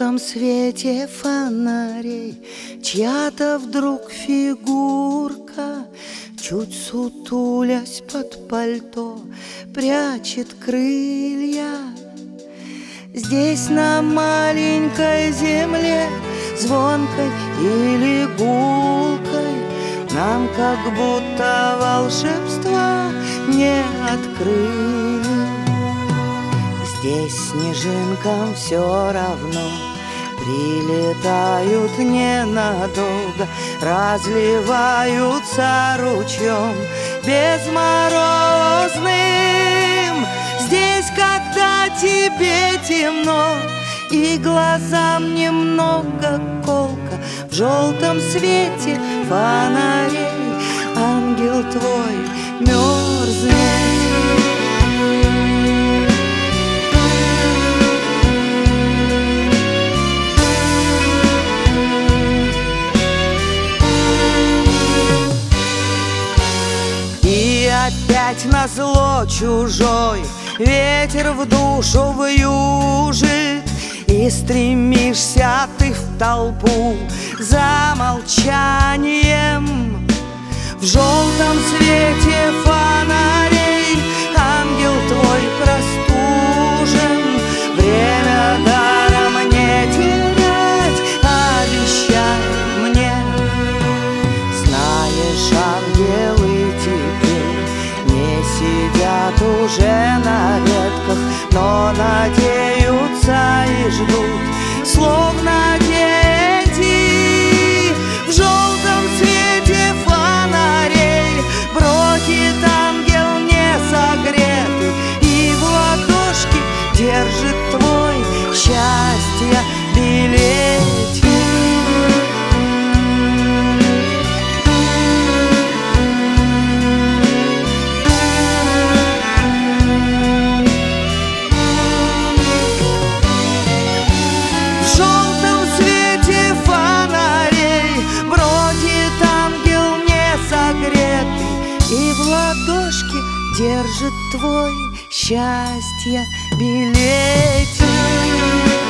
желтом свете фонарей чья-то вдруг фигурка, чуть сутулясь под пальто, прячет крылья. Здесь на маленькой земле, звонкой или гулкой, нам как будто волшебства не открыли. Здесь снежинкам все равно, прилетают ненадолго, разливаются ручьем безморозным. Здесь, когда тебе темно и глазам немного колко, в желтом свете фонарей ангел твой мерзнет. Опять назло чужой ветер в душу вьюжит, и стремишься ты в толпу за молчанием. В желтом свете фонарей ангел твой простужен. Время даром не терять, обещай мне. Знаешь, ангелы теперь не сидят уже на ветках, но надеются и ждут, словно дети. В желтом свете фонарей бродит ангел не согретый, и в ладошке держит твой счастье билетик. И в ладошке держит твой счастье билетик.